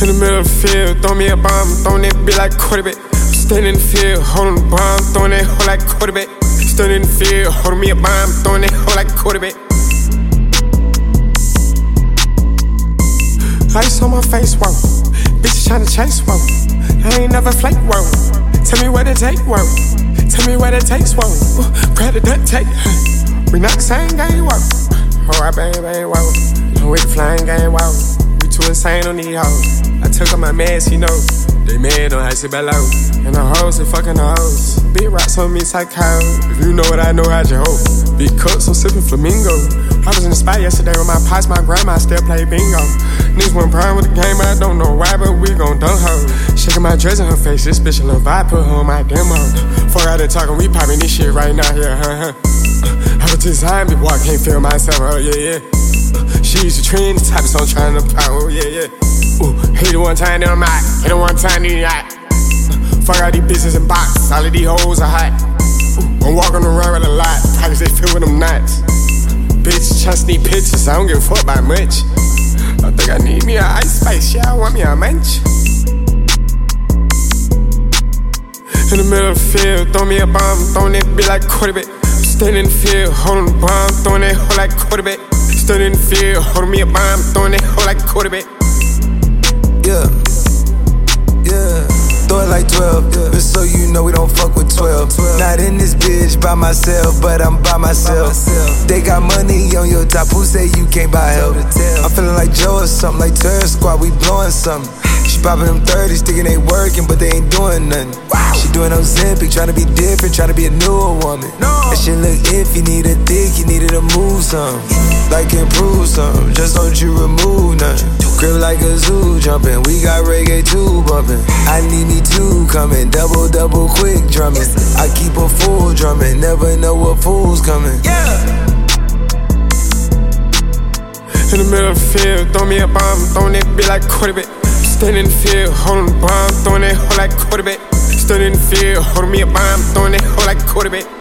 In the middle of the field, throw me a bomb, throwing that bitch like quarterback. Standing in the field, holding the bomb, throwing that hoe like quarterback. Standing in the field, holding me a bomb, throwing that hoe like quarterback. Ice on my face, whoa. Bitches tryna chase, whoa. I ain't never flake, whoa. Tell me what it take, whoa. Tell me what it takes, whoa. Grab the duct tape. We not the same game, whoa. Oh, I bang, bang, whoa. I'm with the flying game, whoa. We too insane, don't need hoes. I took off my mask, you know. They mad on icy below. And the hoes, they fucking the hoes. Big rocks on me, psycho. If you know what I know, how'd you hope? Big cups, I'm sipping flamingo. I was in the spot yesterday with my pops, my grandma still play bingo. Niggas went prime with the game, I don't know why, but we gon' dunk her. Shaking my dress in her face, this bitch a little vibe, put her on my demo. Fuck out there talking, we popping this shit right now, yeah, I was designed, boy, I can't feel myself, oh yeah. She's a trend, the type of song trying to pop, oh yeah. Hit it one time, then I'm out. Hit it one time, then you're out. Fuck all these bitches in box, all of these hoes are hot. I'm walking around with a lot, pockets they fill with them knots. Bitch, tryna sneak pictures, I don't give a fuck about much. I think I need me a ice spice, yeah, I want me a munch. In the middle of the field, throw me a bomb, throwing that bitch like quarterback. Standing in the field, holding the bomb, throwing that hoe like quarterback. Standing in the field, holding me a bomb, throwing that hoe like quarterback. Yeah, throw it like 12, just so you know we don't fuck with 12. Not in this bitch by myself, but I'm by myself. They got money on your top, who say you can't buy help? I'm feeling like Joe or something, like Turd Squad, we blowing something. She poppin' them 30s, thinking they working, but they ain't doing nothing. She doing Ozempic, tryna be different, tryna be a newer woman. That shit look iffy, need a dick, you needed to move some. Like improve some, just don't you remove nothing. Grip like a zoo jumping, we got reggae too bumping. I need me two coming, double quick drumming. I keep a full drumming, never know what fool's coming. In the middle of the field, throw me a bomb, throwing that bitch like quarterback. Standing in the field, holding the bomb, throwing that hoe like quarterback. Standing in the field, holding me a bomb, throwing that hoe like quarterback.